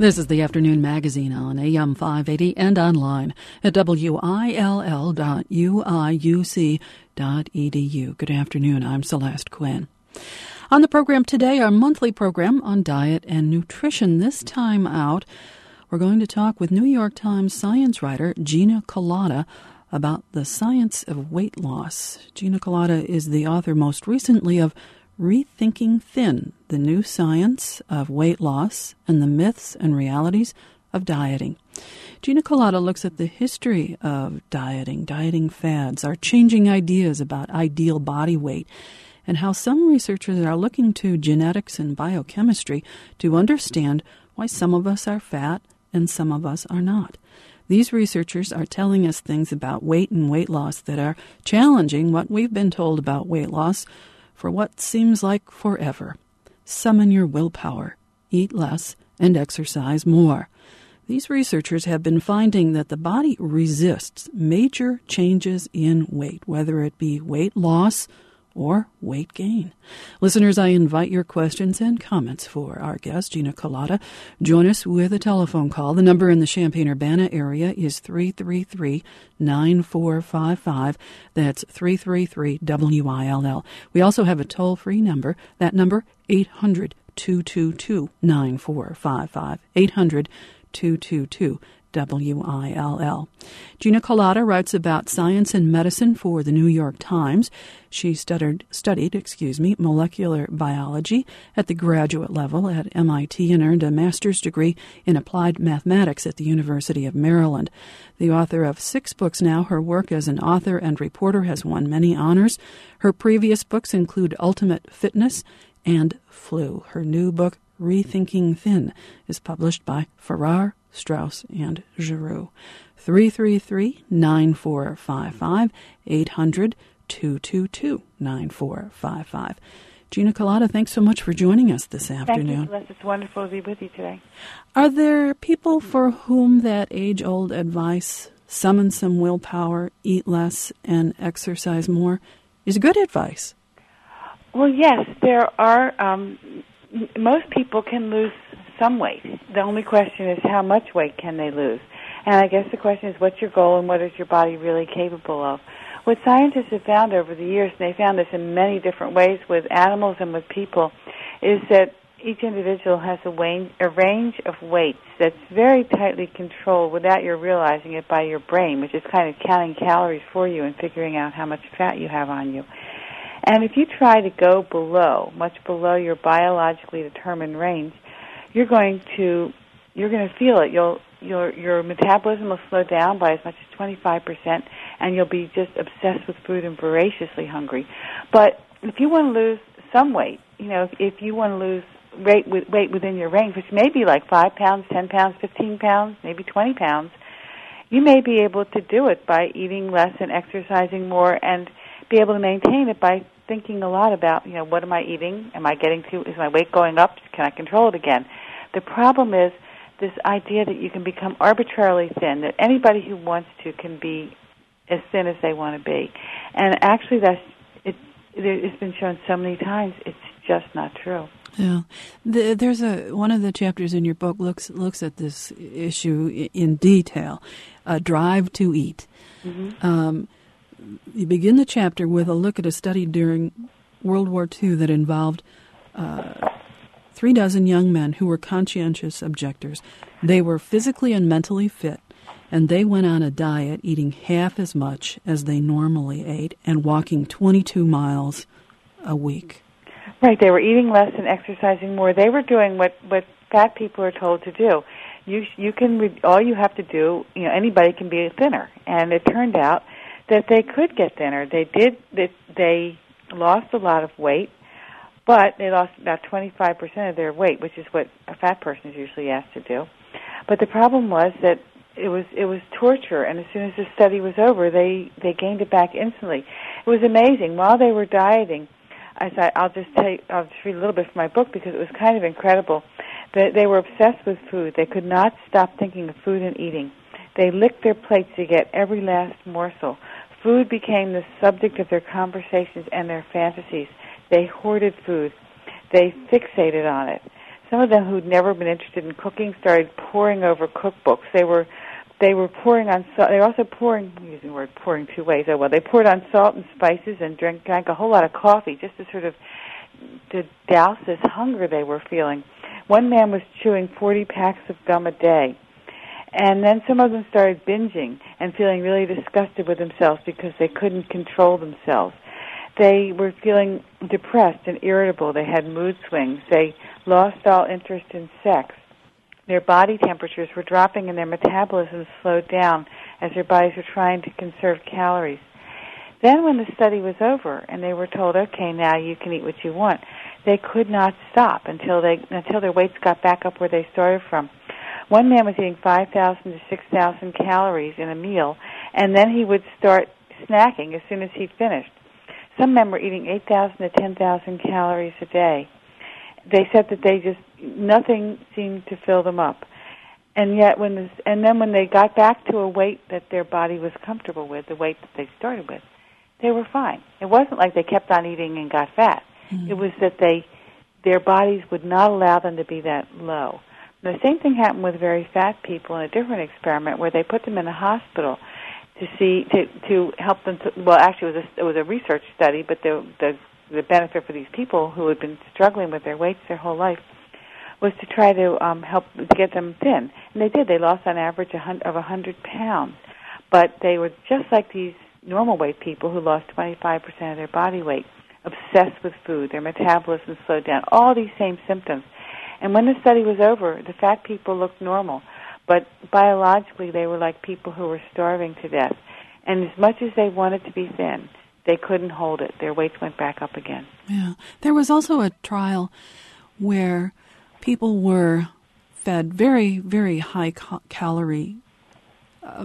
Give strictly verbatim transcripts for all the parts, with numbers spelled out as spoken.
This is the Afternoon Magazine on A M five eighty and online at W I L L dot U I U C dot E D U. Good afternoon. I'm Celeste Quinn. On the program today, our monthly program on diet and nutrition. This time out, we're going to talk with New York Times science writer Gina Kolata about the science of weight loss. Gina Kolata is the author most recently of Rethinking Thin, the New Science of Weight Loss and the Myths and Realities of Dieting. Gina Kolata looks at the history of dieting, dieting fads, our changing ideas about ideal body weight, and how some researchers are looking to genetics and biochemistry to understand why some of us are fat and some of us are not. These researchers are telling us things about weight and weight loss that are challenging what we've been told about weight loss for what seems like forever. Summon your willpower, eat less, and exercise more. These researchers have been finding that the body resists major changes in weight, whether it be weight loss or weight gain. Listeners, I invite your questions and comments for our guest, Gina Kolata. Join us with a telephone call. The number in the Champaign-Urbana area is three three three, nine four five five. That's three three three W I L L. We also have a toll-free number. That number, eight hundred, two two two, nine four five five. eight hundred, two two two, W I L L. Gina Kolata writes about science and medicine for the New York Times. She studied, studied, excuse me, molecular biology at the graduate level at M I T and earned a master's degree in applied mathematics at the University of Maryland. The author of six books now, her work as an author and reporter has won many honors. Her previous books include Ultimate Fitness and Flu. Her new book, Rethinking Thin, is published by Farrar, Straus, and Giroux. three three three, nine four five five, eight hundred, two two two, nine four five five. Gina Kolata, thanks so much for joining us this afternoon. Thank you, Celeste. It's wonderful to be with you today. Are there people for whom that age-old advice, summon some willpower, eat less, and exercise more, is good advice? Well, yes, there are. Um, most people can lose some weight. The only question is how much weight can they lose? And I guess the question is, what's your goal and what is your body really capable of? What scientists have found over the years, and they found this in many different ways with animals and with people, is that each individual has a, range, a range of weights that's very tightly controlled without you realizing it by your brain, which is kind of counting calories for you and figuring out how much fat you have on you. And if you try to go below, much below your biologically determined range, you're going to you're going to feel it. You'll your your metabolism will slow down by as much as twenty-five percent, and you'll be just obsessed with food and voraciously hungry. But if you want to lose some weight, you know, if, if you want to lose weight with weight within your range, which may be like five pounds, ten pounds, fifteen pounds, maybe twenty pounds, you may be able to do it by eating less and exercising more, and be able to maintain it by thinking a lot about, you know, what am I eating? Am I getting to, is my weight going up? Can I control it again? The problem is this idea that you can become arbitrarily thin, that anybody who wants to can be as thin as they want to be. And actually that's, it, it's been shown so many times, it's just not true. Yeah, the, there's a one of the chapters in your book looks looks at this issue in detail, a drive to eat. Mm-hmm. Um, You begin the chapter with a look at a study during World War Two that involved uh, three dozen young men who were conscientious objectors. They were physically and mentally fit, and they went on a diet eating half as much as they normally ate and walking twenty-two miles a week. Right, they were eating less and exercising more. They were doing what, what fat people are told to do. You you can all you have to do, you know, anybody can be thinner, and it turned out that they could get thinner. They did. They, they lost a lot of weight, but they lost about twenty-five percent of their weight, which is what a fat person is usually asked to do. But the problem was that it was it was torture, and as soon as the study was over, they, they gained it back instantly. It was amazing. While they were dieting, as I, I'll just take I'll just read a little bit from my book because it was kind of incredible. They, they were obsessed with food. They could not stop thinking of food and eating. They licked their plates to get every last morsel. Food became the subject of their conversations and their fantasies. They hoarded food. They fixated on it. some of them who'd never been interested in cooking started poring over cookbooks. They were they were pouring on salt. They were also pouring, I'm using the word pouring two ways. Oh well, they poured on salt and spices and drank drank a whole lot of coffee just to sort of to douse this hunger they were feeling. One man was chewing forty packs of gum a day. And then some of them started binging and feeling really disgusted with themselves because they couldn't control themselves. They were feeling depressed and irritable. They had mood swings. They lost all interest in sex. Their body temperatures were dropping and their metabolism slowed down as their bodies were trying to conserve calories. Then when the study was over and they were told, okay, now you can eat what you want, they could not stop until they until their weights got back up where they started from. One man was eating five thousand to six thousand calories in a meal, and then he would start snacking as soon as he finished. Some men were eating eight thousand to ten thousand calories a day. They said that they just, nothing seemed to fill them up. And yet, when this, and then when they got back to a weight that their body was comfortable with, the weight that they started with, they were fine. It wasn't like they kept on eating and got fat. Mm-hmm. It was that they, their bodies would not allow them to be that low. And the same thing happened with very fat people in a different experiment where they put them in a hospital to see to to help them. To, well, actually, it was a, it was a research study, but the the the benefit for these people who had been struggling with their weights their whole life was to try to um, help to get them thin, and they did. They lost on average a hundred, of a hundred pounds, but they were just like these normal weight people who lost twenty-five percent of their body weight, obsessed with food. Their metabolism slowed down. All these same symptoms. And when the study was over, the fat people looked normal, but biologically they were like people who were starving to death. And as much as they wanted to be thin, they couldn't hold it. Their weights went back up again. Yeah. There was also a trial where people were fed very, very high ca- calorie uh,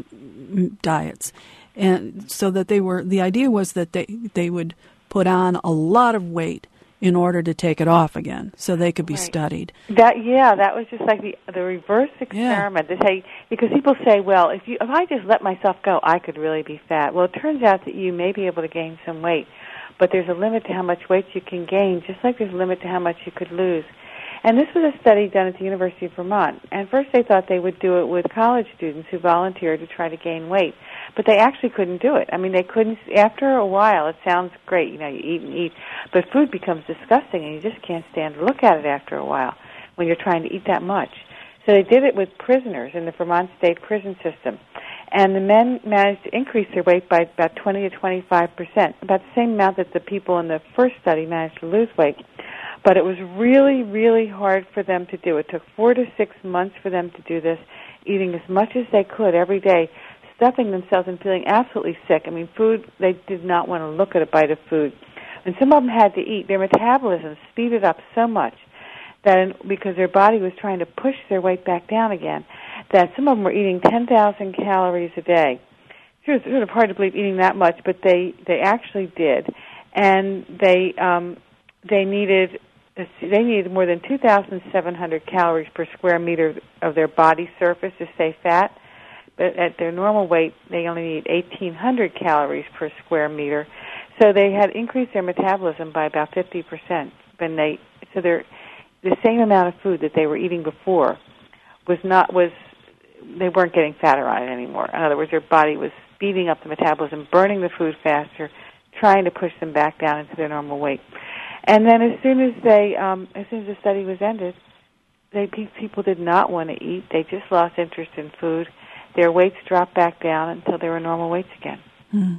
diets. And so that they were, the idea was that they, they would put on a lot of weight in order to take it off again, so they could be right. studied. That yeah, that was just like the the reverse experiment. Yeah. To say, because people say, well, if you if I just let myself go, I could really be fat. Well, it turns out that you may be able to gain some weight, but there's a limit to how much weight you can gain, just like there's a limit to how much you could lose. And this was a study done at the University of Vermont. And first they thought they would do it with college students who volunteered to try to gain weight. But they actually couldn't do it. I mean, they couldn't, after a while, it sounds great, you know, you eat and eat, but food becomes disgusting and you just can't stand to look at it after a while when you're trying to eat that much. So they did it with prisoners in the Vermont State Prison System. And the men managed to increase their weight by about twenty to twenty-five percent, about the same amount that the people in the first study managed to lose weight. But it was really, really hard for them to do. It took four to six months for them to do this, eating as much as they could every day, stuffing themselves and feeling absolutely sick. I mean, food, they did not want to look at a bite of food. And some of them had to eat. Their metabolism speeded up so much that in, because their body was trying to push their weight back down again, that some of them were eating ten thousand calories a day. It was sort of hard to believe eating that much, but they, they actually did. And they um, they needed they needed more than two thousand seven hundred calories per square meter of their body surface to stay fat. But at their normal weight, they only need eighteen hundred calories per square meter. So they had increased their metabolism by about fifty percent. When they, so they're, the same amount of food that they were eating before was not, was, they weren't getting fatter on it anymore. In other words, their body was speeding up the metabolism, burning the food faster, trying to push them back down into their normal weight. And then as soon as they, um, as soon as the study was ended, they, people did not want to eat. They just lost interest in food. Their weights dropped back down until they were normal weights again. Mm.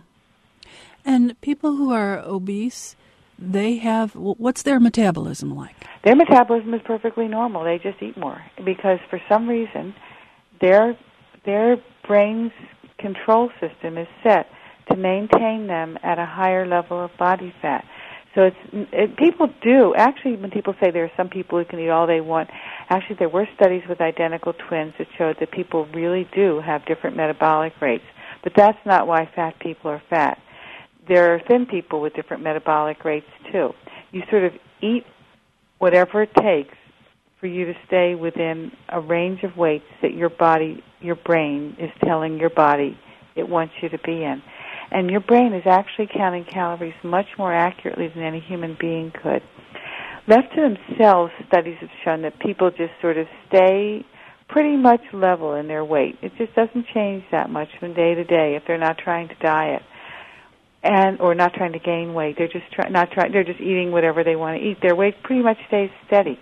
And people who are obese, they have, what's their metabolism like? Their metabolism is perfectly normal. They just eat more because for some reason their their brain's control system is set to maintain them at a higher level of body fat. So it's it, people do, actually when people say there are some people who can eat all they want, actually there were studies with identical twins that showed that people really do have different metabolic rates. But that's not why fat people are fat. There are thin people with different metabolic rates too. You sort of eat whatever it takes for you to stay within a range of weights that your body, your brain is telling your body it wants you to be in. And your brain is actually counting calories much more accurately than any human being could. left to themselves, studies have shown that people just sort of stay pretty much level in their weight. It just doesn't change that much from day to day if they're not trying to diet and or not trying to gain weight. They're just try, not trying. They're just eating whatever they want to eat. Their weight pretty much stays steady.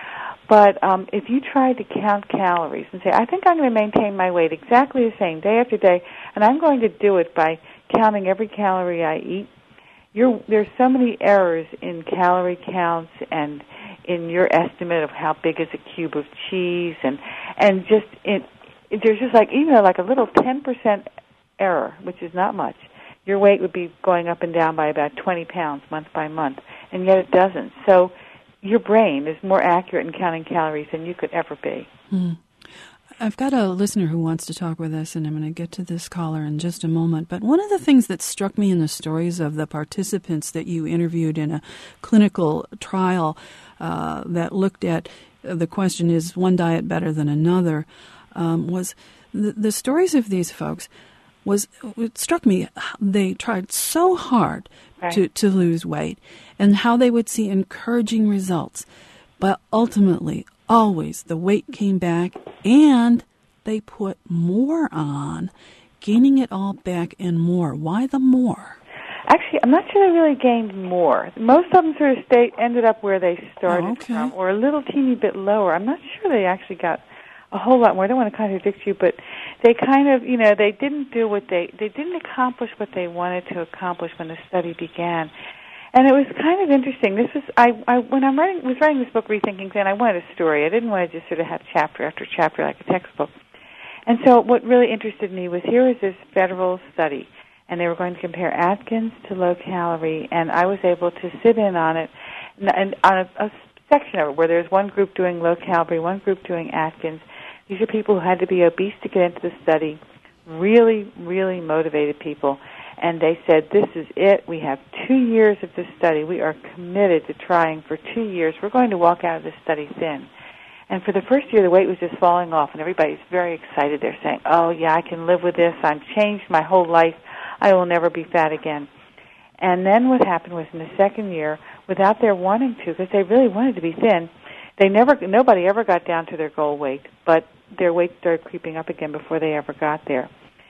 But um, if you try to count calories and say, I think I'm going to maintain my weight exactly the same day after day, and I'm going to do it by counting every calorie I eat, you're, there's so many errors in calorie counts and in your estimate of how big is a cube of cheese, and and just in, there's just like even like a little ten percent error, which is not much. Your weight would be going up and down by about twenty pounds month by month, and yet it doesn't. So your brain is more accurate in counting calories than you could ever be. Hmm. I've got a listener who wants to talk with us, and I'm going to get to this caller in just a moment. But one of the things that struck me in the stories of the participants that you interviewed in a clinical trial uh, that looked at uh, the question, is one diet better than another, um, was the, the stories of these folks was, it struck me, they tried so hard right. to, to lose weight and how they would see encouraging results. But ultimately, always the weight came back and they put more on, gaining it all back and more. Why the more? Actually, I'm not sure they really gained more. Most of them sort of stayed, ended up where they started oh, okay. from, or a little teeny bit lower. I'm not sure they actually got a whole lot more. I don't want to contradict you, but they kind of, you know, they didn't do what they, they didn't accomplish what they wanted to accomplish when the study began. And it was kind of interesting. This was, I, I when I'm writing, was writing this book, Rethinking Thin, I wanted a story. I didn't want to just sort of have chapter after chapter like a textbook. And so what really interested me was here was this federal study, and they were going to compare Atkins to low-calorie, and I was able to sit in on it, and on a, a section of it where there's one group doing low-calorie, one group doing Atkins. These are people who had to be obese to get into the study, really, really motivated people. And they said, this is it. We have two years of this study. We are committed to trying for two years. We're going to walk out of this study thin. And for the first year, the weight was just falling off, and everybody's very excited. They're saying, oh, yeah, I can live with this. I've changed my whole life. I will never be fat again. And then what happened was in the second year, without their wanting to, because they really wanted to be thin, they never, nobody ever got down to their goal weight, but their weight started creeping up again before they ever got there.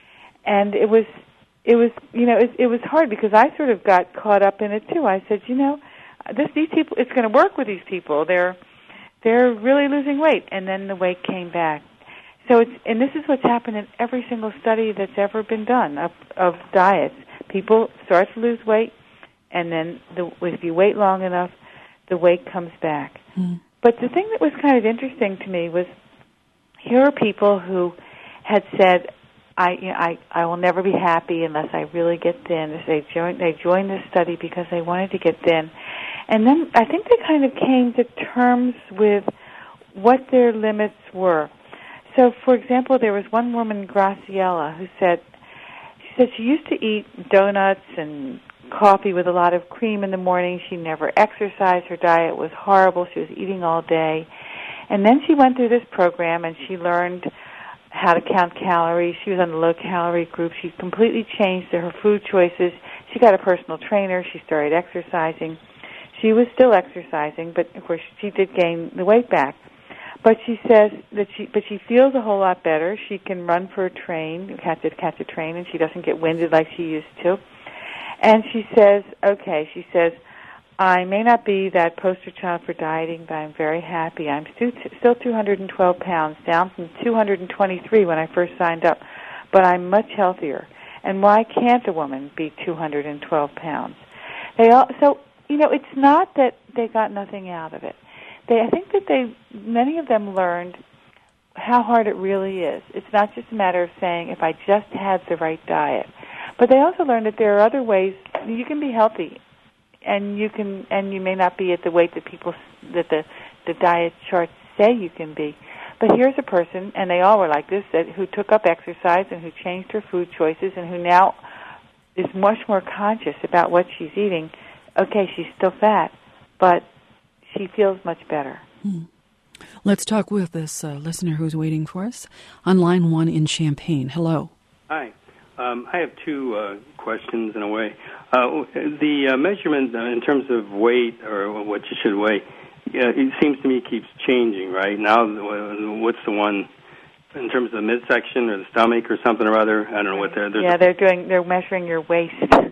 And it was... It was, you know, it, it was hard because I sort of got caught up in it too. I said, you know, this these people, it's going to work with these people. They're they're really losing weight, and then the weight came back. So it's, and this is what's happened in every single study that's ever been done of of diets. People start to lose weight, and then the, if you wait long enough, the weight comes back. Mm. But the thing that was kind of interesting to me was here are people who had said, I, you know, I, I will never be happy unless I really get thin. They joined, they joined this study because they wanted to get thin. And then I think they kind of came to terms with what their limits were. So, for example, there was one woman, Graciela, who said, she said she used to eat donuts and coffee with a lot of cream in the morning. She never exercised. Her diet was horrible. She was eating all day. And then she went through this program and she learned how to count calories. She was on the low-calorie group. She completely changed her food choices. She got a personal trainer. She started exercising. She was still exercising, but of course she did gain the weight back. But she says that she, but she feels a whole lot better. She can run for a train, catch a, catch a train, and she doesn't get winded like she used to. And she says, okay, she says, I may not be that poster child for dieting, but I'm very happy. I'm still, still two hundred twelve pounds, down from two hundred twenty-three when I first signed up, but I'm much healthier. And why can't a woman be two hundred twelve pounds? They all, so, you know, it's not that they got nothing out of it. They, I think that they, many of them learned how hard it really is. It's not just a matter of saying, if I just had the right diet. But they also learned that there are other ways you can be healthy. And you can, and you may not be at the weight that people, that the the diet charts say you can be. But here's a person, and they all were like this, that who took up exercise and who changed her food choices, and who now is much more conscious about what she's eating. Okay, she's still fat, but she feels much better. Hmm. Let's talk with this uh, listener who's waiting for us on line one in Champaign. Hello. Hi. Um, I have two uh, questions in a way. Uh, the uh, measurement uh, in terms of weight or what you should weigh, uh, it seems to me keeps changing, right? Now, what's the one in terms of the midsection or the stomach or something or other? I don't know what they're... Yeah, they're doing. They're measuring your waist.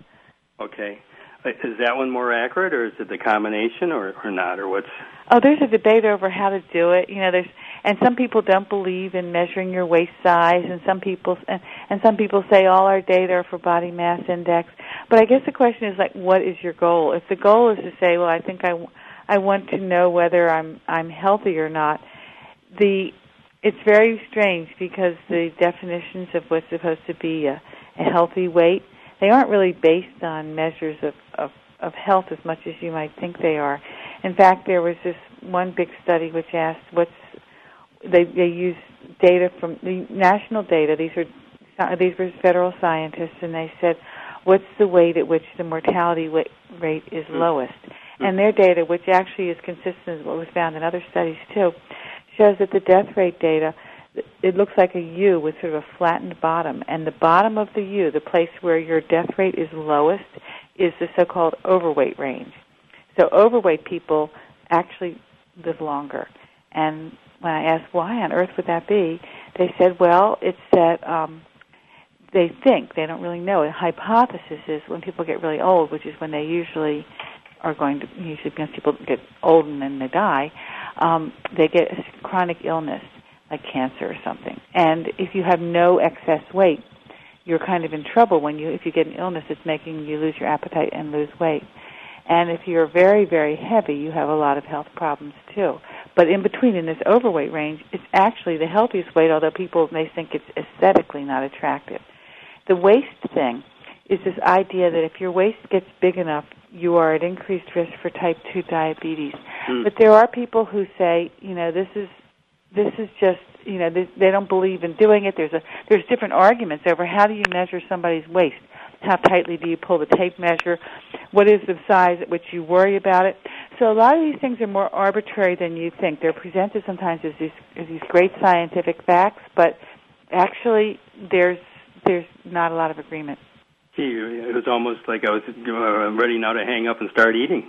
Okay. Is that one more accurate, or is it the combination, or, or not, or what's... Oh, there's a debate over how to do it. You know, there's... And some people don't believe in measuring your waist size, and some people and, and some people say all our data are for body mass index. But I guess the question is, like, what is your goal? If the goal is to say, well, I think I, I want to know whether I'm I'm healthy or not, the it's very strange because the definitions of what's supposed to be a, a healthy weight, they aren't really based on measures of, of, of health as much as you might think they are. In fact, there was this one big study which asked what's They they use data from the national data. These are these were federal scientists, and they said, "What's the weight at which the mortality rate is lowest?" Mm-hmm. And their data, which actually is consistent with what was found in other studies too, shows that the death rate data, it looks like a U with sort of a flattened bottom, and the bottom of the U, the place where your death rate is lowest, is the so-called overweight range. So overweight people actually live longer, and when I asked why on earth would that be, they said, well, it's that um, they think, they don't really know. A hypothesis is when people get really old, which is when they usually are going to, usually because people get old and then they die, um, they get a chronic illness like cancer or something. And if you have no excess weight, you're kind of in trouble when you, if you get an illness that's making you lose your appetite and lose weight. And if you're very, very heavy, you have a lot of health problems too. But in between, in this overweight range, it's actually the healthiest weight, although people may think it's aesthetically not attractive. The waist thing is this idea that if your waist gets big enough, you are at increased risk for type two diabetes. Mm. But there are people who say, you know, this is this is just, you know, they, they don't believe in doing it. There's a there's different arguments over how do you measure somebody's waist. How tightly do you pull the tape measure? What is the size at which you worry about it? So a lot of these things are more arbitrary than you think. They're presented sometimes as these as these great scientific facts, but actually there's there's not a lot of agreement. Gee, it was almost like I was uh, ready now to hang up and start eating.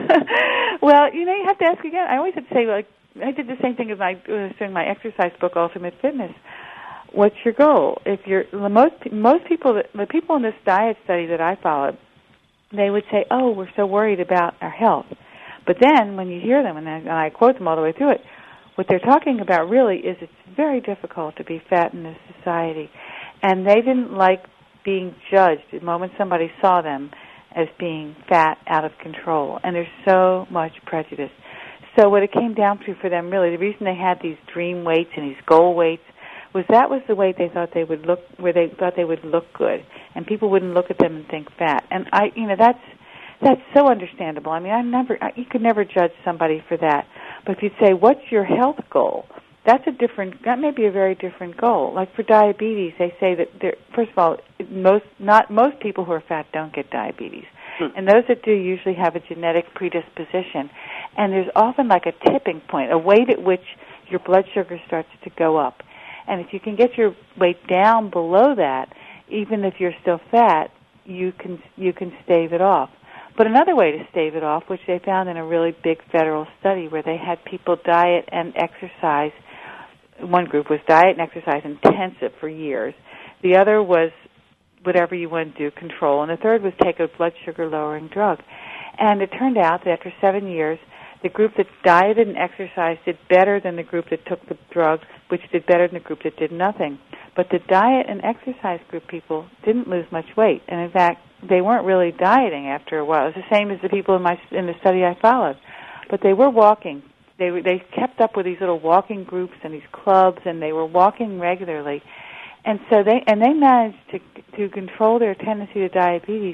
Well, you know, you have to ask again. I always have to say, like, I did the same thing as my uh, doing my exercise book, Ultimate Fitness. What's your goal? If you're most most people, that, the people in this diet study that I followed, they would say, "Oh, we're so worried about our health." But then, when you hear them, and I, and I quote them all the way through it, what they're talking about really is it's very difficult to be fat in this society, and they didn't like being judged the moment somebody saw them as being fat, out of control. And there's so much prejudice. So what it came down to for them, really, the reason they had these dream weights and these goal weights was that was the way they thought they would look, where they thought they would look good, and people wouldn't look at them and think fat. And I, you know, that's that's so understandable. I mean, I never, I, you could never judge somebody for that. But if you'd say, "What's your health goal?" That's a different. That may be a very different goal. Like for diabetes, they say that there, first of all, most not most people who are fat don't get diabetes, hmm. and those that do usually have a genetic predisposition. And there's often like a tipping point, a weight at which your blood sugar starts to go up. And if you can get your weight down below that, even if you're still fat, you can you can stave it off. But another way to stave it off, which they found in a really big federal study where they had people diet and exercise, one group was diet and exercise intensive for years. The other was whatever you want to do, control. And the third was take a blood sugar lowering drug. And it turned out that after seven years, the group that dieted and exercised did better than the group that took the drug, which did better than the group that did nothing. But the diet and exercise group people didn't lose much weight. And in fact, they weren't really dieting after a while. It was the same as the people in my in the study I followed. But they were walking. They were, they kept up with these little walking groups and these clubs, and they were walking regularly. And so they and they managed to to control their tendency to diabetes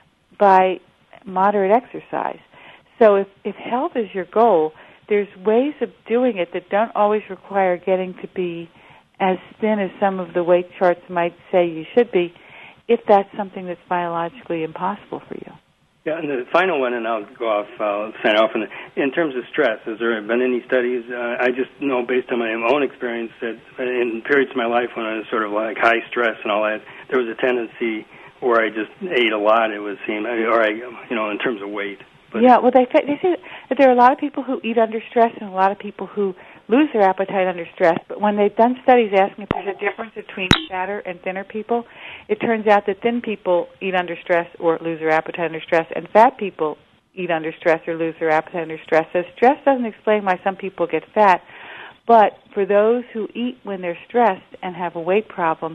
by moderate exercise. So if, if health is your goal, there's ways of doing it that don't always require getting to be as thin as some of the weight charts might say you should be, if that's something that's biologically impossible for you. Yeah, and the final one, and I'll go off, I'll sign off. In, in terms of stress, has there been any studies? Uh, I just know based on my own experience that in periods of my life when I was sort of like high stress and all that, there was a tendency where I just ate a lot, it would seem, or I, you know, in terms of weight. But yeah, well, they, they say that there are a lot of people who eat under stress and a lot of people who lose their appetite under stress, but when they've done studies asking if there's a difference between fatter and thinner people, it turns out that thin people eat under stress or lose their appetite under stress, and fat people eat under stress or lose their appetite under stress. So stress doesn't explain why some people get fat, but for those who eat when they're stressed and have a weight problem,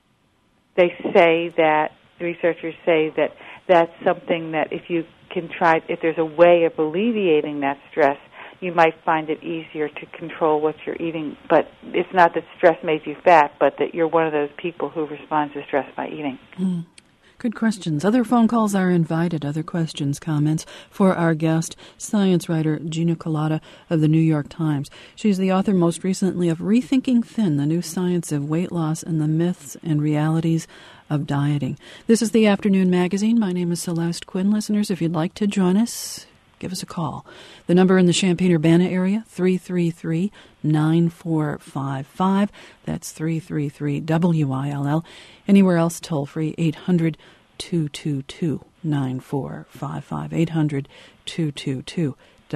they say that, the researchers say that that's something that if you can try, if there's a way of alleviating that stress, you might find it easier to control what you're eating. But it's not that stress made you fat, but that you're one of those people who responds to stress by eating. Mm. Good questions. Other phone calls are invited. Other questions, comments for our guest, science writer Gina Kolata of the New York Times. She's the author most recently of Rethinking Thin, the New Science of Weight Loss and the Myths and Realities of Dieting. This is the Afternoon Magazine. My name is Celeste Quinn. Listeners, if you'd like to join us, give us a call. The number in the Champaign-Urbana area, three three three, nine four five five. That's three three three W I L L. Anywhere else, toll free, eight hundred, two two two, nine four five five. eight hundred, two two two,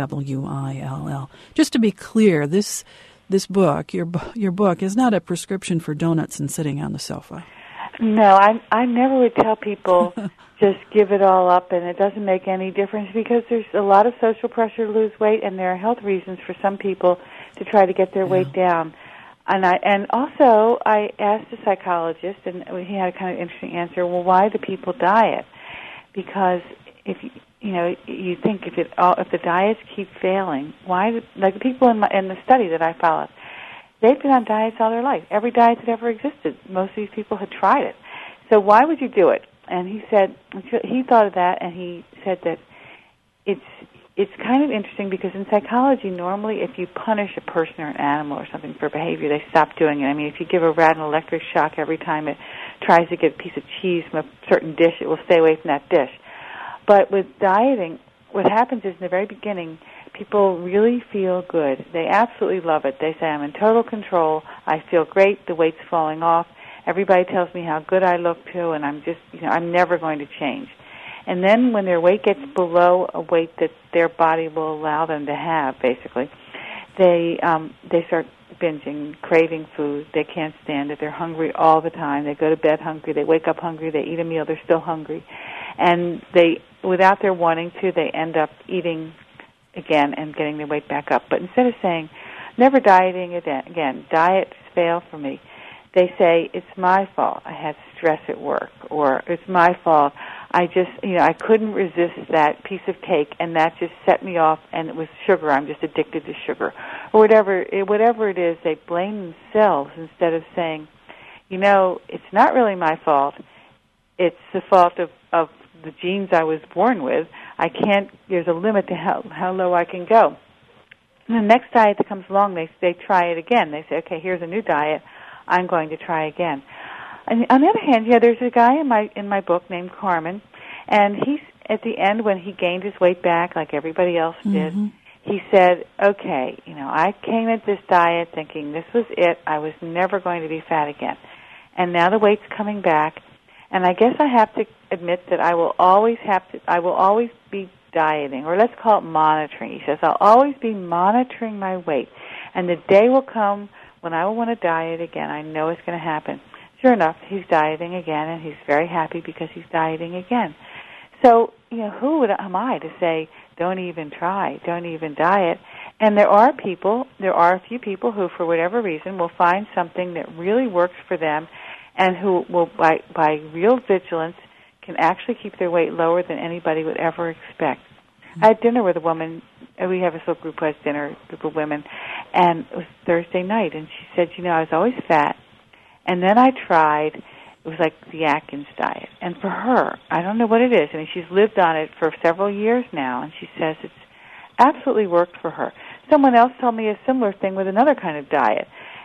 W I L L. Just to be clear, this this book, your your book, is not a prescription for donuts and sitting on the sofa. No, I I never would tell people just give it all up and it doesn't make any difference, because there's a lot of social pressure to lose weight, and there are health reasons for some people to try to get their yeah. weight down. And I and also I asked a psychologist, and he had a kind of interesting answer. Well, why do people diet? Because if you, you know, you think if it all, if the diets keep failing, why? Do, like the people in my, in the study that I followed, they've been on diets all their life. Every diet that ever existed, most of these people had tried it. So why would you do it? And he said he thought of that, and he said that it's it's kind of interesting because in psychology, normally if you punish a person or an animal or something for behavior, they stop doing it. I mean, if you give a rat an electric shock every time it tries to get a piece of cheese from a certain dish, it will stay away from that dish. But with dieting, what happens is in the very beginning, people really feel good. They absolutely love it. They say, I'm in total control. I feel great. The weight's falling off. Everybody tells me how good I look too, and I'm just, you know, I'm never going to change. And then when their weight gets below a weight that their body will allow them to have, basically, they um, they start binging, craving food. They can't stand it. They're hungry all the time. They go to bed hungry. They wake up hungry. They eat a meal. They're still hungry. And they, without their wanting to, they end up eating again and getting their weight back up. But instead of saying, never dieting again, diets fail for me, they say, it's my fault. I had stress at work, or it's my fault. I just, you know, I couldn't resist that piece of cake, and that just set me off, and it was sugar. I'm just addicted to sugar. Or whatever, whatever it is, they blame themselves instead of saying, you know, it's not really my fault. It's the fault of, of the genes I was born with. I can't, there's a limit to how, how low I can go. And the next diet that comes along, they they try it again. They say, okay, here's a new diet. I'm going to try again. And on the other hand, yeah, there's a guy in my in my book named Carmen, and he's at the end when he gained his weight back, like everybody else did. Mm-hmm. He said, "Okay, you know, I came at this diet thinking this was it. I was never going to be fat again, and now the weight's coming back, and I guess I have to admit that I will always have to. I will always be dieting, or let's call it monitoring." He says, "I'll always be monitoring my weight, and the day will come when I will want to diet again. I know it's going to happen." Sure enough, he's dieting again, and he's very happy because he's dieting again. So, you know, who would, am I to say, don't even try, don't even diet? And there are people, there are a few people who, for whatever reason, will find something that really works for them and who will, by, by real vigilance, can actually keep their weight lower than anybody would ever expect. Mm-hmm. I had dinner with a woman. We have a little group who has dinner, a group of women, and it was Thursday night, and she said, you know, I was always fat, and then I tried, it was like the Atkins diet, and for her, I don't know what it is, I mean, she's lived on it for several years now, and she says it's absolutely worked for her. Someone else told me a similar thing with another kind of diet,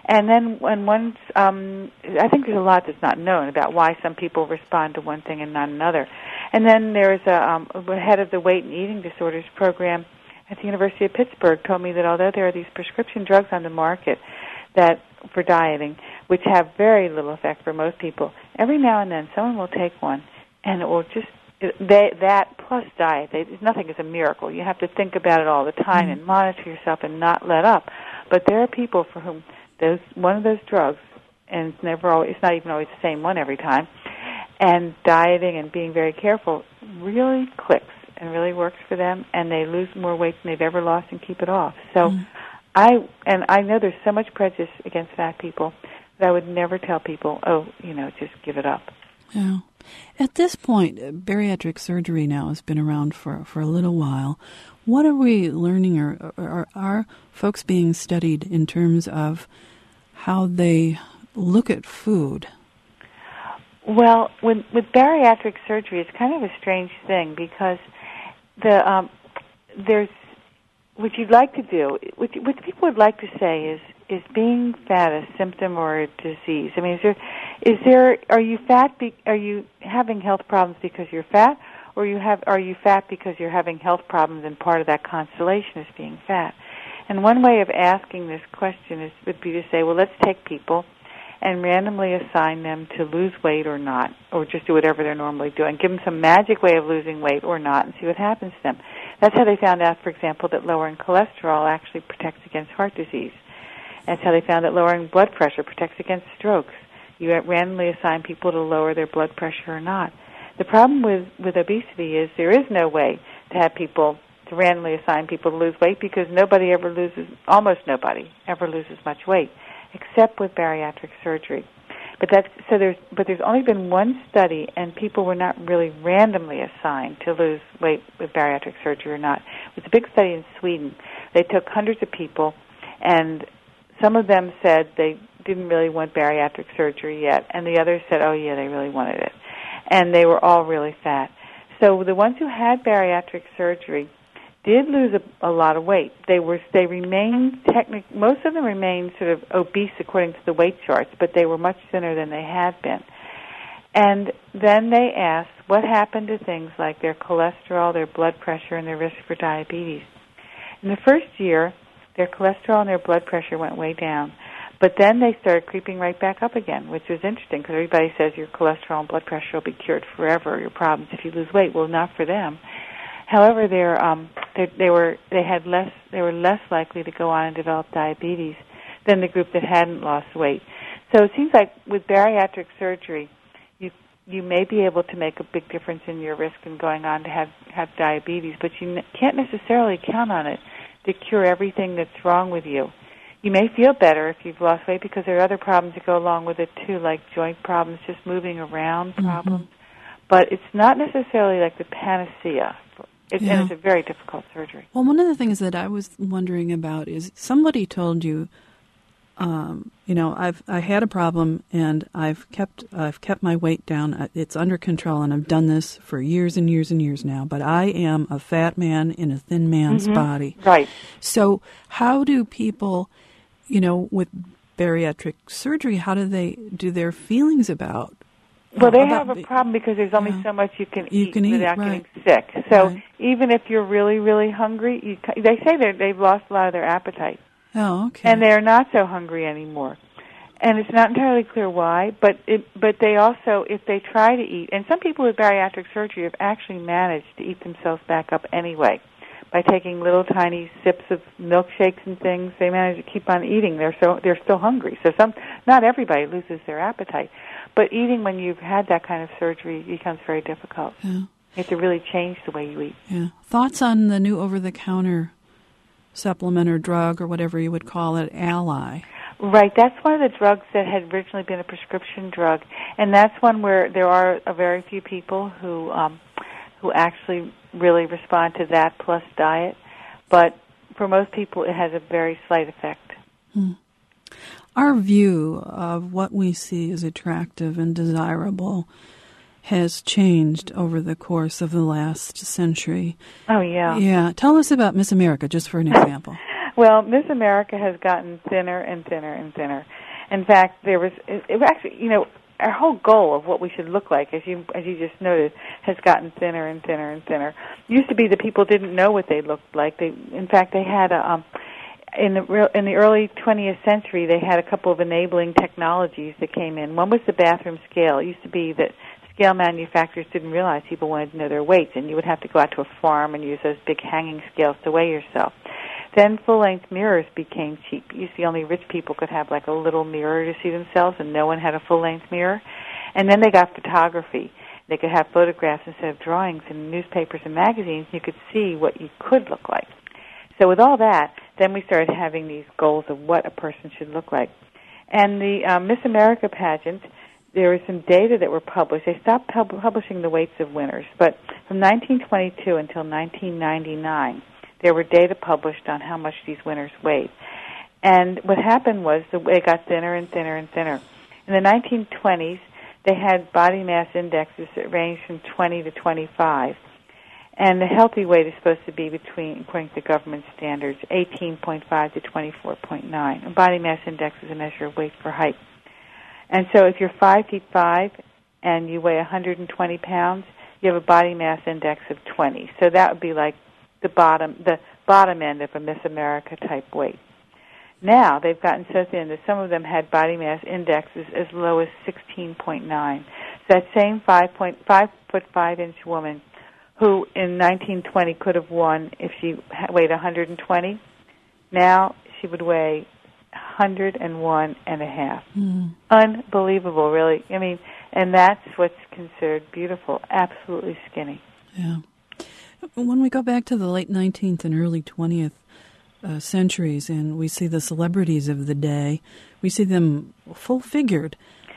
And then when once, um, I think there's a lot that's not known about why some people respond to one thing and not another. And then there's a, um, a head of the Weight and Eating Disorders program at the University of Pittsburgh told me that although there are these prescription drugs on the market that for dieting, which have very little effect for most people, every now and then someone will take one and it will just, they, that plus diet, they, nothing is a miracle. You have to think about it all the time mm-hmm. and monitor yourself and not let up. But there are people for whom those one of those drugs, and it's never always, it's not even always the same one every time, and dieting and being very careful really clicks and really works for them, and they lose more weight than they've ever lost and keep it off. So mm. I, and I know there's so much prejudice against fat people that I would never tell people, oh, you know, just give it up. Yeah. At this point, bariatric surgery now has been around for, for a little while. What are we learning, or, or are folks being studied in terms of how they look at food? Well, with, with bariatric surgery, it's kind of a strange thing because the um, there's what you'd like to do, what, what people would like to say is is being fat a symptom or a disease? I mean, is there is there are you fat? Be, are you having health problems because you're fat, or you have are you fat because you're having health problems and part of that constellation is being fat? And one way of asking this question is would be to say, well, let's take people and randomly assign them to lose weight or not, or just do whatever they're normally doing. Give them some magic way of losing weight or not and see what happens to them. That's how they found out, for example, that lowering cholesterol actually protects against heart disease. That's how they found that lowering blood pressure protects against strokes. You randomly assign people to lower their blood pressure or not. The problem with, with obesity is there is no way to have people, to randomly assign people to lose weight because nobody ever loses, almost nobody ever loses much weight, except with bariatric surgery. But that's so there's but there's only been one study, and people were not really randomly assigned to lose weight with bariatric surgery or not. It was a big study in Sweden. They took hundreds of people, and some of them said they didn't really want bariatric surgery yet, and the others said, oh yeah, they really wanted it. And they were all really fat. So the ones who had bariatric surgery did lose a, a lot of weight. They were they remained technic most of them remained sort of obese according to the weight charts, but they were much thinner than they had been. And then they asked what happened to things like their cholesterol, their blood pressure, and their risk for diabetes. In the first year, their cholesterol and their blood pressure went way down, but then they started creeping right back up again, which was interesting because everybody says your cholesterol and blood pressure will be cured forever, your problems if you lose weight. Well, not for them. However, they're, um, they, they were they had less they were less likely to go on and develop diabetes than the group that hadn't lost weight. So it seems like with bariatric surgery, you you may be able to make a big difference in your risk in going on to have have diabetes, but you n- can't necessarily count on it to cure everything that's wrong with you. You may feel better if you've lost weight because there are other problems that go along with it too, like joint problems, just moving around problems. Mm-hmm. But it's not necessarily like the panacea. It's, yeah. And it's a very difficult surgery. Well, one of the things that I was wondering about is somebody told you, um, you know, I've I had a problem and I've kept I've kept my weight down. It's under control, and I've done this for years and years and years now. But I am a fat man in a thin man's mm-hmm. body. Right. So how do people, you know, with bariatric surgery, how do they do their feelings about? Well, they have a problem because there's only yeah. so much you can you eat can without eat, right. getting sick. So right. even if you're really, really hungry, you, they say that they've lost a lot of their appetite. Oh, okay. And they're not so hungry anymore. And it's not entirely clear why, but it, but they also, if they try to eat, and some people with bariatric surgery have actually managed to eat themselves back up anyway by taking little tiny sips of milkshakes and things. They manage to keep on eating. They're so they're still hungry. So some, not everybody loses their appetite. But eating when you've had that kind of surgery becomes very difficult. Yeah. You have to really change the way you eat. Yeah. Thoughts on the new over-the-counter supplement or drug or whatever you would call it, Ally? Right. That's one of the drugs that had originally been a prescription drug, and that's one where there are a very few people who um, who actually really respond to that plus diet. But for most people, it has a very slight effect. Hmm. Our view of what we see as attractive and desirable has changed over the course of the last century. Oh, yeah. Yeah. Tell us about Miss America, just for an example. Well, Miss America has gotten thinner and thinner and thinner. In fact, there was it, it was actually, you know, our whole goal of what we should look like, as you as you just noted, has gotten thinner and thinner and thinner. It used to be that people didn't know what they looked like. They, in fact, they had a um, in the real, in the early twentieth century, they had a couple of enabling technologies that came in. One was the bathroom scale. It used to be that scale manufacturers didn't realize people wanted to know their weights, and you would have to go out to a farm and use those big hanging scales to weigh yourself. Then full-length mirrors became cheap. You see, only rich people could have like a little mirror to see themselves, and no one had a full-length mirror. And then they got photography. They could have photographs instead of drawings in newspapers and magazines. You could see what you could look like. So with all that, then we started having these goals of what a person should look like. And the um, Miss America pageant, there was some data that were published. They stopped pub- publishing the weights of winners, but from nineteen twenty-two until nineteen ninety-nine, there were data published on how much these winners weighed. And what happened was the they got thinner and thinner and thinner. In the nineteen twenties, they had body mass indexes that ranged from twenty to twenty-five. And the healthy weight is supposed to be between, according to government standards, eighteen point five to twenty-four point nine. A body mass index is a measure of weight for height. And so if you're five feet five and you weigh one hundred twenty pounds, you have a body mass index of twenty. So that would be like the bottom, the bottom end of a Miss America type weight. Now they've gotten so thin that some of them had body mass indexes as low as sixteen point nine. So that same five point five foot five inch woman, who in nineteen twenty could have won if she weighed one hundred twenty, now she would weigh one hundred one and a half. Mm. Unbelievable, really. I mean, and that's what's considered beautiful. Absolutely skinny. Yeah. When we go back to the late nineteenth and early twentieth uh, centuries, and we see the celebrities of the day, we see them full-figured.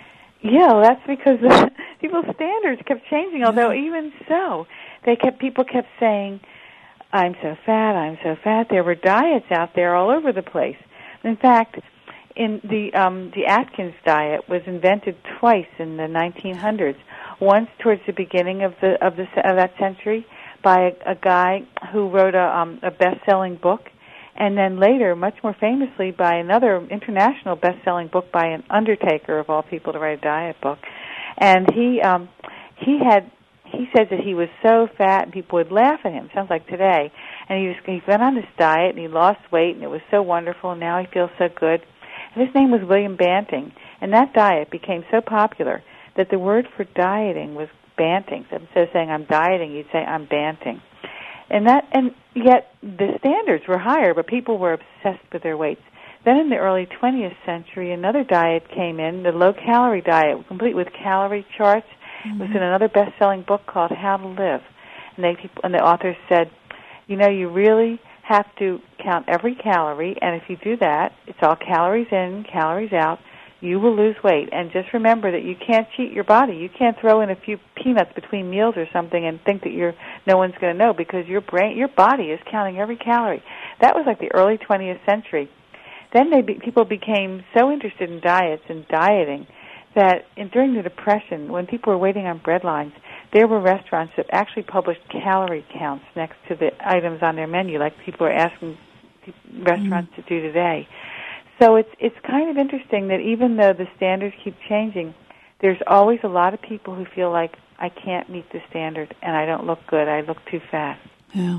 Yeah, well, that's because the, people's standards kept changing. Although yeah. even so, they kept people kept saying, "I'm so fat, I'm so fat." There were diets out there all over the place. In fact, in the um, the Atkins diet was invented twice in the nineteen hundreds. Once towards the beginning of the of the of that century by a, a guy who wrote a um, a best-selling book, and then later, much more famously, by another international best-selling book by an undertaker of all people to write a diet book. And he um, he had he said that he was so fat and people would laugh at him. Sounds like today. And he was he went on this diet and he lost weight and it was so wonderful and now he feels so good. And his name was William Banting. And that diet became so popular that the word for dieting was banting. So instead of saying I'm dieting, you'd say I'm banting. And that and yet the standards were higher, but people were obsessed with their weights. Then in the early twentieth century, another diet came in, the low-calorie diet, complete with calorie charts. Mm-hmm. It was in another best-selling book called How to Live. And, they, and the author said, you know, you really have to count every calorie, and if you do that, it's all calories in, calories out, you will lose weight. And just remember that you can't cheat your body. You can't throw in a few peanuts between meals or something and think that you're no one's going to know because your brain, your body is counting every calorie. That was like the early twentieth century. Then they be, people became so interested in diets and dieting that in, during the Depression, when people were waiting on bread lines, there were restaurants that actually published calorie counts next to the items on their menu, like people are asking restaurants mm-hmm. to do today. So it's it's kind of interesting that even though the standards keep changing, there's always a lot of people who feel like, I can't meet the standard and I don't look good, I look too fat. Yeah.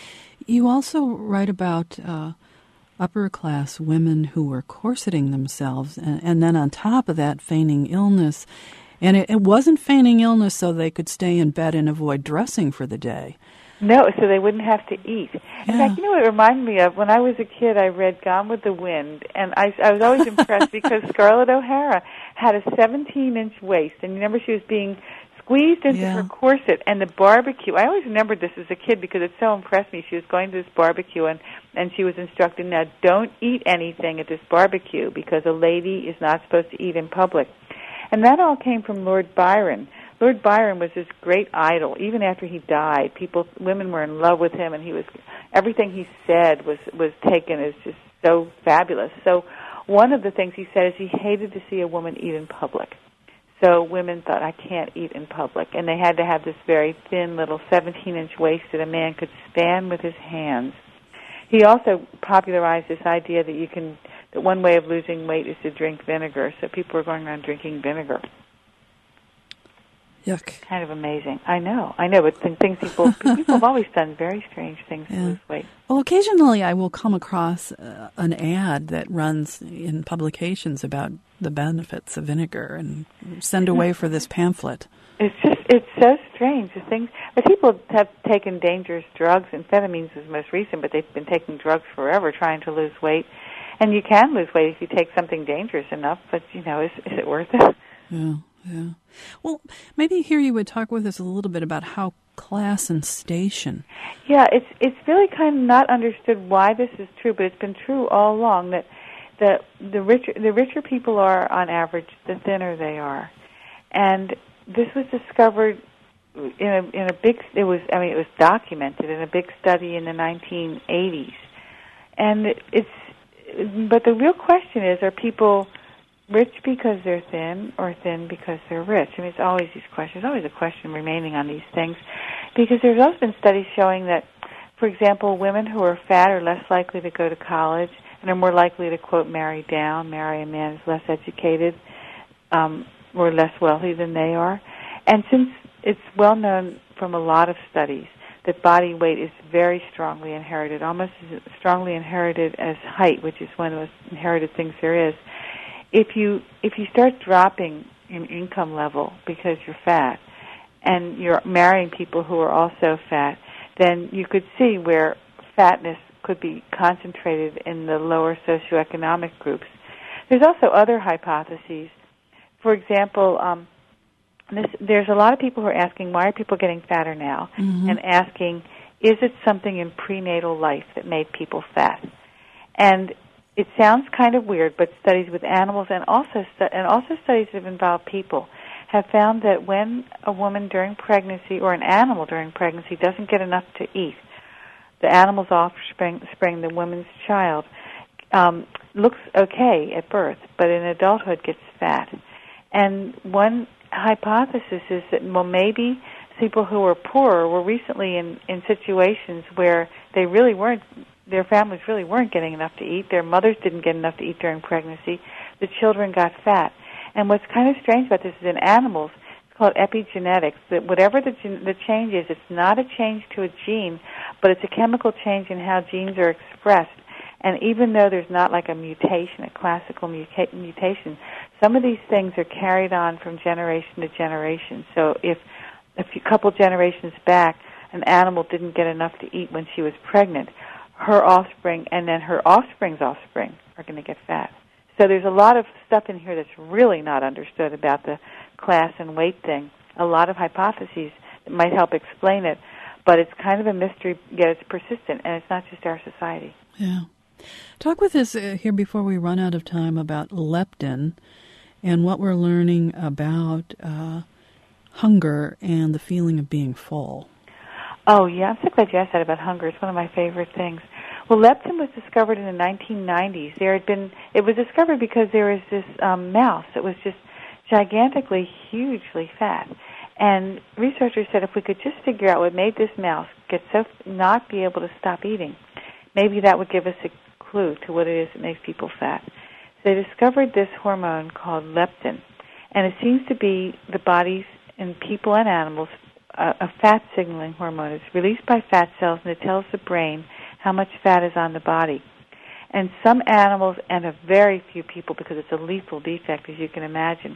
You also write about uh, upper-class women who were corseting themselves, and, and then on top of that, feigning illness. And it, it wasn't feigning illness so they could stay in bed and avoid dressing for the day. No, so they wouldn't have to eat. In yeah. fact, you know what it reminded me of? When I was a kid, I read Gone with the Wind, and I, I was always impressed because Scarlett O'Hara had a seventeen-inch waist, and remember she was being squeezed into yeah. her corset, and the barbecue. I always remembered this as a kid because it so impressed me. She was going to this barbecue, and, and she was instructed, now don't eat anything at this barbecue because a lady is not supposed to eat in public. And that all came from Lord Byron. Lord Byron was this great idol. Even after he died, people, women were in love with him, and he was everything he said was was taken as just so fabulous. So one of the things he said is he hated to see a woman eat in public. So women thought, I can't eat in public, and they had to have this very thin little seventeen-inch waist that a man could span with his hands. He also popularized this idea that you can, that one way of losing weight is to drink vinegar. So people are going around drinking vinegar. Yuck. Kind of amazing. I know, I know, but th- things people people have always done very strange things Yeah. to lose weight. Well, occasionally I will come across uh, an ad that runs in publications about the benefits of vinegar and send away for this pamphlet. It's just, it's so strange. The things, but people have taken dangerous drugs. Amphetamines is most recent, but they've been taking drugs forever trying to lose weight. And you can lose weight if you take something dangerous enough, but, you know, is, is it worth it? Yeah, yeah. Well, maybe here you would talk with us a little bit about how class and station. Yeah, it's it's really kind of not understood why this is true, but it's been true all along that the the richer the richer people are on average, the thinner they are, and this was discovered in a in a big. It was I mean it was documented in a big study in the nineteen eighties, and it's. But the real question is: are people rich because they're thin, or thin because they're rich? I mean, it's always these questions. There's always a question remaining on these things, because there's also been studies showing that, for example, women who are fat are less likely to go to college and are more likely to, quote, marry down, marry a man who's less educated um, or less wealthy than they are. And since it's well known from a lot of studies that body weight is very strongly inherited, almost as strongly inherited as height, which is one of the most inherited things there is, if you if you start dropping in income level because you're fat and you're marrying people who are also fat, then you could see where fatness could be concentrated in the lower socioeconomic groups. There's also other hypotheses. For example, um, this, there's a lot of people who are asking, why are people getting fatter now? Mm-hmm. And asking, is it something in prenatal life that made people fat? And it sounds kind of weird, but studies with animals and also stu- and also studies that have involved people have found that when a woman during pregnancy or an animal during pregnancy doesn't get enough to eat, the animal's offspring, spring, the woman's child, um, looks okay at birth, but in adulthood gets fat. And one hypothesis is that, well, maybe people who were poorer were recently in, in situations where they really weren't, their families really weren't getting enough to eat. Their mothers didn't get enough to eat during pregnancy. The children got fat. And what's kind of strange about this is in animals, it's called epigenetics, that whatever the, gen- the change is, it's not a change to a gene, but it's a chemical change in how genes are expressed. And even though there's not like a mutation, a classical muta- mutation, some of these things are carried on from generation to generation. So if a few, couple generations back, an animal didn't get enough to eat when she was pregnant, her offspring and then her offspring's offspring are going to get fat. So there's a lot of stuff in here that's really not understood about the class and weight thing. A lot of hypotheses that might help explain it, but it's kind of a mystery, yet it's persistent, and it's not just our society. Yeah. Talk with us uh, here before we run out of time about leptin and what we're learning about uh, hunger and the feeling of being full. Oh, yeah, I'm so glad you asked that about hunger. It's one of my favorite things. Well, leptin was discovered in the nineteen nineties. There had been, it was discovered because there was this um, mouse that was just gigantically, hugely fat. And researchers said if we could just figure out what made this mouse get so not be able to stop eating, maybe that would give us a clue to what it is that makes people fat. So they discovered this hormone called leptin, and it seems to be the body's, in people and animals, a, a fat signaling hormone. It's released by fat cells, and it tells the brain how much fat is on the body. And some animals, and a very few people, because it's a lethal defect, as you can imagine,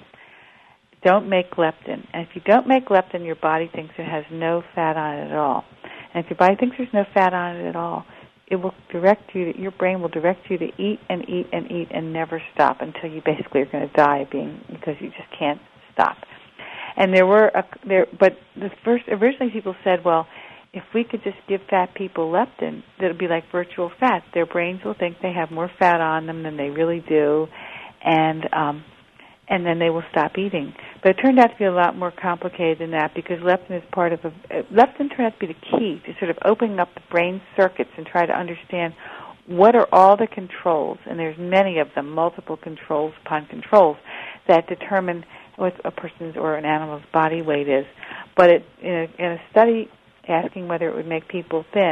don't make leptin. And if you don't make leptin, your body thinks it has no fat on it at all. And if your body thinks there's no fat on it at all, it will direct you, to, your brain will direct you to eat and eat and eat and never stop until you basically are going to die being, because you just can't stop. And there were, a, there, but the first, originally people said, well, if we could just give fat people leptin, that would be like virtual fat. Their brains will think they have more fat on them than they really do, and um, and then they will stop eating. But it turned out to be a lot more complicated than that, because leptin is part of a uh, leptin turned out to be the key to sort of opening up the brain circuits and try to understand what are all the controls, and there's many of them, multiple controls upon controls, that determine what a person's or an animal's body weight is. But it, in, a, in a study asking whether it would make people thin,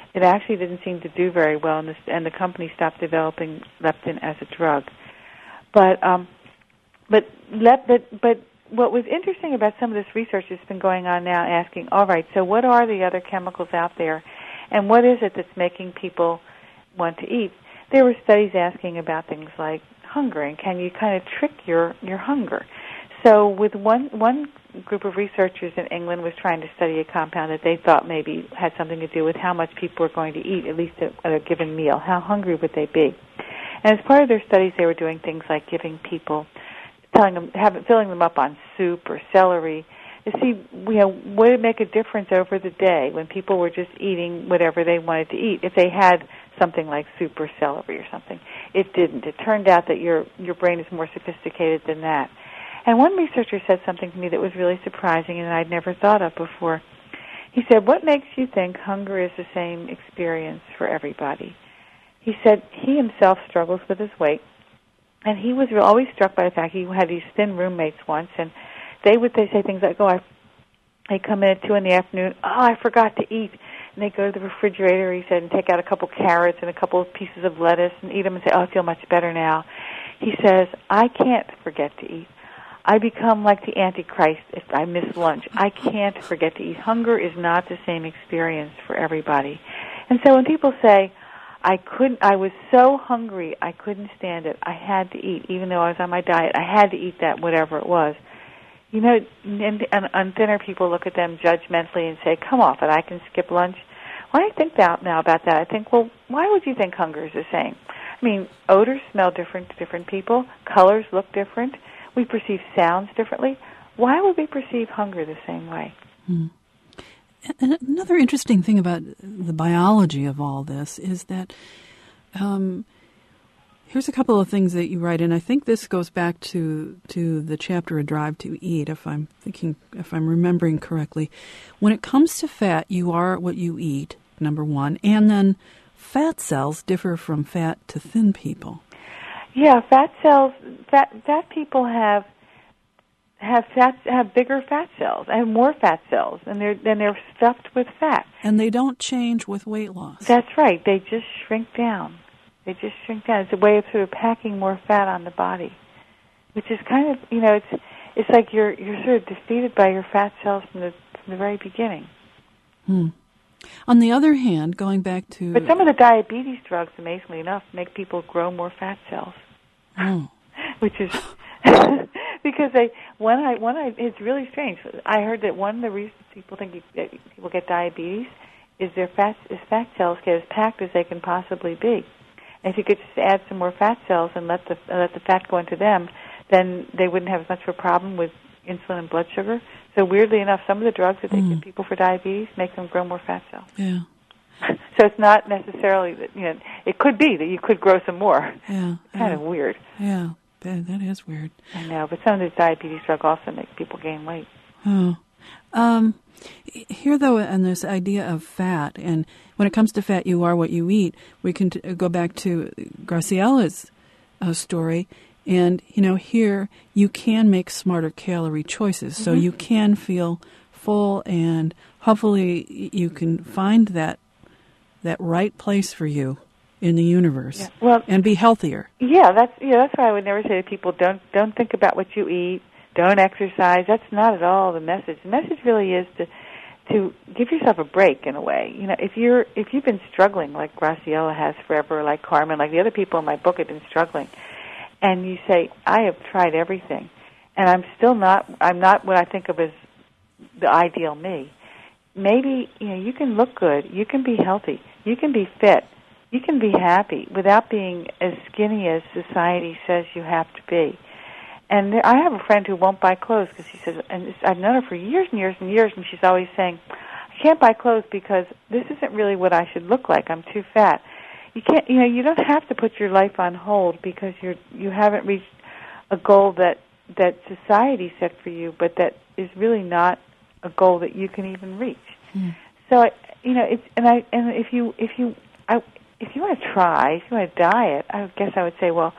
it actually didn't seem to do very well, and the, and the company stopped developing leptin as a drug. But um, but lep, but but what was interesting about some of this research that's been going on now, asking, all right, so what are the other chemicals out there, and what is it that's making people want to eat? There were studies asking about things like hunger, and can you kind of trick your, your hunger? So with one one group of researchers in England was trying to study a compound that they thought maybe had something to do with how much people were going to eat, at least at, at a given meal. How hungry would they be? And as part of their studies, they were doing things like giving people, telling them, having, filling them up on soup or celery, to see, you know, would it make a difference over the day when people were just eating whatever they wanted to eat if they had something like soup or celery or something. It didn't. It turned out that your your brain is more sophisticated than that. And one researcher said something to me that was really surprising and I'd never thought of before. He said, what makes you think hunger is the same experience for everybody? He said he himself struggles with his weight, and he was always struck by the fact he had these thin roommates once, and they would they say things like, oh, I, they come in at two in the afternoon, oh, I forgot to eat. And they go to the refrigerator, he said, and take out a couple carrots and a couple of pieces of lettuce and eat them and say, oh, I feel much better now. He says, I can't forget to eat. I become like the Antichrist if I miss lunch. I can't forget to eat. Hunger is not the same experience for everybody. And so when people say, I couldn't, I was so hungry, I couldn't stand it, I had to eat, even though I was on my diet, I had to eat that, whatever it was. You know, and, and, and thinner people look at them judgmentally and say, come off it, I can skip lunch. When I think about, now about that, I think, well, why would you think hunger is the same? I mean, odors smell different to different people. Colors look different. We perceive sounds differently. Why would we perceive hunger the same way? Hmm. And another interesting thing about the biology of all this is that um, here's a couple of things that you write, and I think this goes back to to the chapter "A Drive to Eat," if I'm thinking, if I'm remembering correctly. When it comes to fat, you are what you eat, number one, and then fat cells differ from fat to thin people. Yeah, fat cells. Fat fat people have have fat have bigger fat cells and more fat cells, and they're then they're stuffed with fat. And they don't change with weight loss. That's right. They just shrink down. They just shrink down. It's a way of sort of packing more fat on the body, which is kind of, you know, it's it's like you're you're sort of defeated by your fat cells from the from the very beginning. Hmm. On the other hand, going back to... But some of the diabetes drugs, amazingly enough, make people grow more fat cells. Oh. Which is... because they, when I, when I, it's really strange. I heard that one of the reasons people think you, that people get diabetes is their fat, is fat cells get as packed as they can possibly be. And if you could just add some more fat cells and let the, let the fat go into them, then they wouldn't have as much of a problem with insulin and blood sugar. So weirdly enough, some of the drugs that they mm. give people for diabetes make them grow more fat cells. Yeah. So it's not necessarily that, you know, it could be that you could grow some more. Yeah. Kind yeah. of weird. Yeah, that, that is weird. I know, but some of the diabetes drugs also make people gain weight. Oh. Um, here, though, on this idea of fat, and when it comes to fat, you are what you eat, we can t- go back to Graciella's uh, story. And, you know, here you can make smarter calorie choices. So mm-hmm. you can feel full, and hopefully you can find that that right place for you in the universe, yeah. well, and be healthier. Yeah, that's yeah, that's why I would never say to people, don't don't think about what you eat, don't exercise. That's not at all the message. The message really is to to give yourself a break in a way. You know, if you're if you've been struggling like Graciella has forever, like Carmen, like the other people in my book have been struggling, and you say, I have tried everything, and I'm still not, I'm not what I think of as the ideal me. Maybe, you know, you can look good, you can be healthy, you can be fit, you can be happy without being as skinny as society says you have to be. And there, I have a friend who won't buy clothes because she says, and I've known her for years and years and years, and she's always saying, I can't buy clothes because this isn't really what I should look like, I'm too fat. You can't, you know, you don't have to put your life on hold because you're you haven't reached a goal that that society set for you, but that is really not a goal that you can even reach. Mm. So, you know, it's and I and if you if you I, if you want to try, if you want to diet, I guess I would say, well,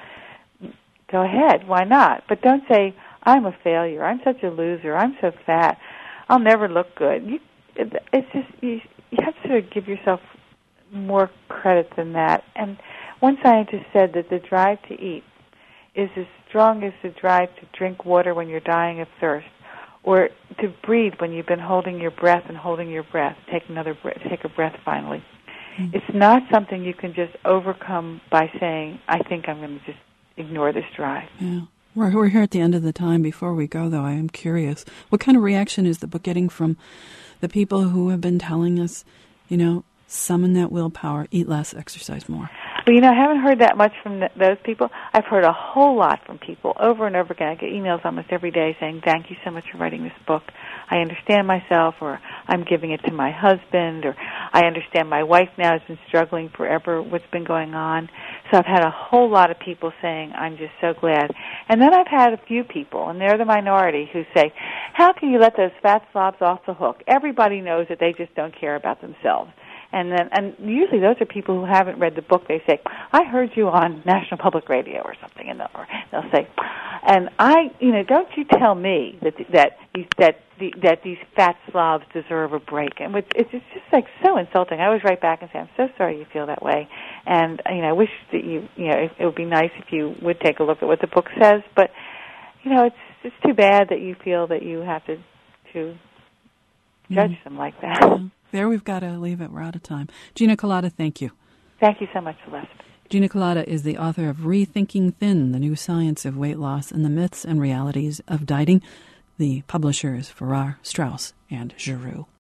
go ahead, why not? But don't say I'm a failure, I'm such a loser, I'm so fat, I'll never look good. You, it's just you, you have to sort of give yourself more credit than that. And one scientist said that the drive to eat is as strong as the drive to drink water when you're dying of thirst, or to breathe when you've been holding your breath and holding your breath. Take another breath, take a breath finally. Mm-hmm. It's not something you can just overcome by saying, I think I'm going to just ignore this drive. Yeah. We're, we're here at the end of the time. Before we go, though, I am curious, what kind of reaction is the book getting from the people who have been telling us, you know, summon that willpower, eat less, exercise more? Well, you know, I haven't heard that much from th- those people. I've heard a whole lot from people over and over again. I get emails almost every day saying, thank you so much for writing this book. I understand myself, or I'm giving it to my husband, or I understand my wife now has been struggling forever, what's been going on. So I've had a whole lot of people saying, I'm just so glad. And then I've had a few people, and they're the minority, who say, how can you let those fat slobs off the hook? Everybody knows that they just don't care about themselves. And then, and usually those are people who haven't read the book. They say, I heard you on National Public Radio or something, and they'll, or they'll say, and I, you know, don't you tell me that that that the, that these fat slobs deserve a break. And it's just, just like so insulting. I always write back and say, I'm so sorry you feel that way, and you know, I wish that you, you know, it, it would be nice if you would take a look at what the book says. But you know, it's it's too bad that you feel that you have to to judge mm. them like that. Yeah. There, we've got to leave it. We're out of time. Gina Kolata, thank you. Thank you so much, Celeste. Gina Kolata is the author of Rethinking Thin, The New Science of Weight Loss and the Myths and Realities of Dieting. The publisher is Farrar, Straus, and Giroux.